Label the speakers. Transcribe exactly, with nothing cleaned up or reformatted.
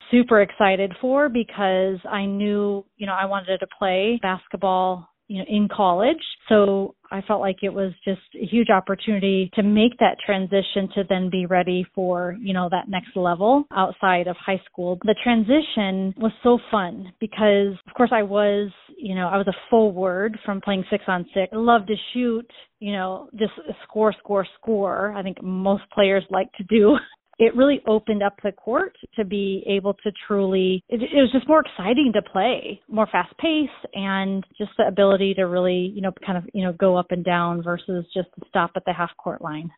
Speaker 1: super excited for because I knew, you know, I wanted to play basketball, you know, in college. So I felt like it was just a huge opportunity to make that transition to then be ready for, you know, that next level outside of high school. The transition was so fun because, of course, I was, you know, I was a forward from playing six on six. I love to shoot, you know, just score, score, score. I think most players like to do. It really opened up the court to be able to truly, it, it was just more exciting to play, more fast paced, and just the ability to really, you know, kind of, you know, go up and down versus just stop at the half court line.